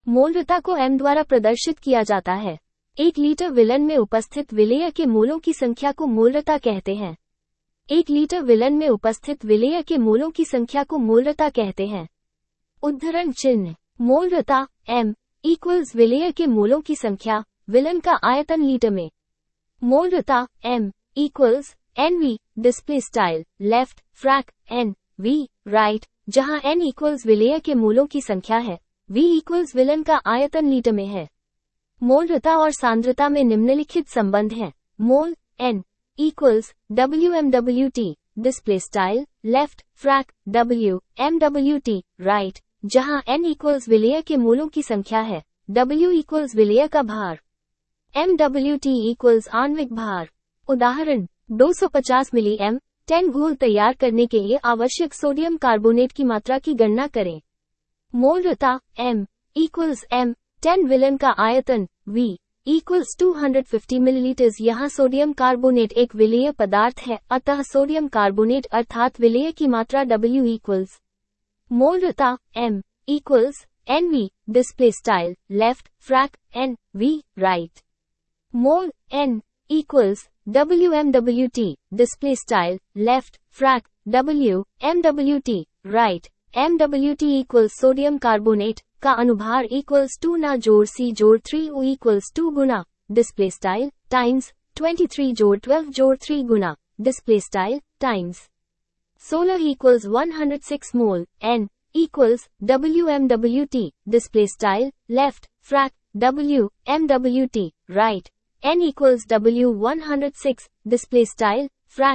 मोलरता को m द्वारा प्रदर्शित किया जाता है। 1 लीटर विलन में उपस्थित विलेय के मोलों की संख्या को मोलरता कहते हैं। 1 लीटर विलन में उपस्थित विलेय के मोलों की संख्या को मोलरता कहते हैं। उद्धरण चिन्ह। मोलरता m इक्वल्स विलेय के मोलों की संख्या, विलन का आयतन लीटर में। मोलरता m equals NV display style left frac NV right, जहां n इक्वल्स विलेय के मोलों की संख्या है, V इक्वल्स विलन का आयतन लीटर में है। मोलरता और सांद्रता में निम्नलिखित संबंध हैं। Mole n equals WMWT display style left frac WMWT right, जहां n इक्वल्स विलेय के मोलों की संख्या है, W इक्वल्स विलेय का भार, MWT इक्वल्स आणविक भार। उदाहरण 250 मिली M10 घोल तैयार करने के लिए आवश्यक सोडियम कार्बोनेट की मात्रा की गणना करें। मोलरता m इक्वल्स M10 विलन का आयतन V इक्वल्स 250 मिलीलीटर। यहाँ सोडियम कार्बोनेट एक विलेय पदार्थ है, अतः सोडियम कार्बोनेट अर्थात विलेय की मात्रा W इक्वल्स। मोलरता m equals NV display style left frac NV right. Mole n equals WMWT display style left frac WMWT right. MWT equals sodium carbonate का अनुभार इक्वल्स 2 ना जोड़ C जोड़ 3 O इक्वल्स 2 गुना डिस्प्ले स्टाइल टाइम्स 23 जोड़ 12 जोड़ 3 गुना display style times 16 equals 106 mole. N equals WMWT display style left frac WMWT right. N equals W106 display style frac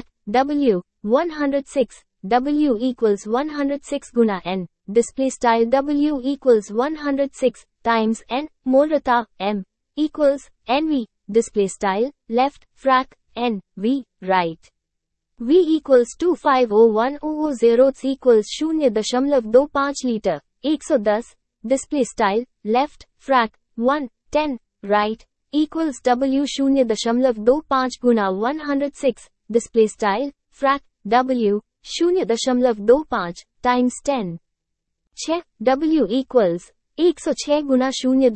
W106 W equals 106 गुना N display style W equals 106 times N। मोलरता M equals NV display style left frac NV right। V equals 250100 equals 0.25 litre 110 display style left frac 110 right equals W 0.25 गुना 106 display style frac W 0.25 times 10। 6 W equals 106 गुना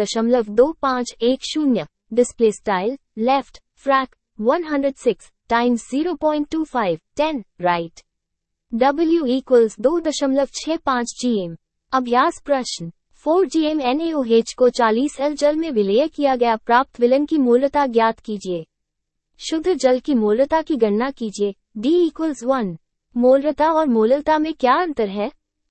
0.2510 display style left frac 106 times 0.25 10 right. W equals 2.65 gm। अभ्यास प्रश्न 4 gm NaOH को 40 L जल में विलेय किया गया, प्राप्त विलन की मोलरता ज्ञात कीजिए। शुद्ध जल की मोलरता की गणना कीजिए। D equals 1। मोलरता और मोलरता में क्या अंतर है?